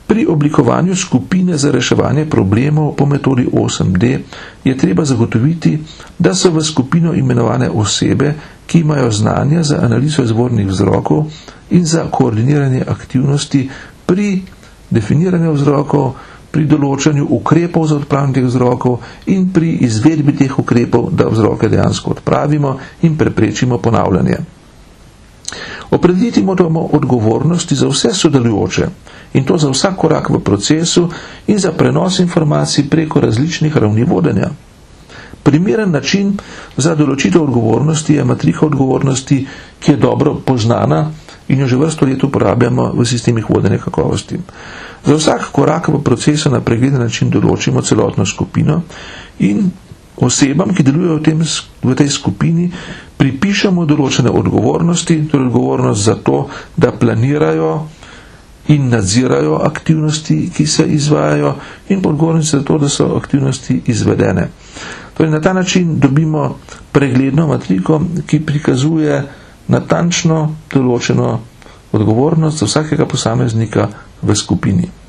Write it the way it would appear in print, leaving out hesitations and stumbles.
Pri oblikovanju skupine za reševanje problemov po metodi 8D je treba zagotoviti, da so v skupino imenovane osebe, ki imajo znanja za analizo izvornih vzrokov in za koordiniranje aktivnosti pri definiranju vzrokov, pri določanju ukrepov za odpravljanje teh vzrokov in pri izvedbi teh ukrepov, da vzroke dejansko odpravimo in preprečimo ponavljanje. Opredeliti moramo odgovornosti za vse sodelujoče in to za vsak korak v procesu in za prenos informacij preko različnih ravni vodenja. Primeren način za določitev odgovornosti je matrika odgovornosti, ki je dobro poznana in jo že vrsto let uporabljamo v sistemih vodenja kakovosti. Za vsak korak v procesu na pregleden način določimo celotno skupino in osebam, ki delujejo v tej skupini, pripišemo določene odgovornosti, torej odgovornost za to, da planirajo in nadzirajo aktivnosti, ki se izvajajo, in odgovornost za to, da so aktivnosti izvedene. Torej, na ta način dobimo pregledno matriko, ki prikazuje natančno določeno odgovornost za vsakega posameznika v skupini.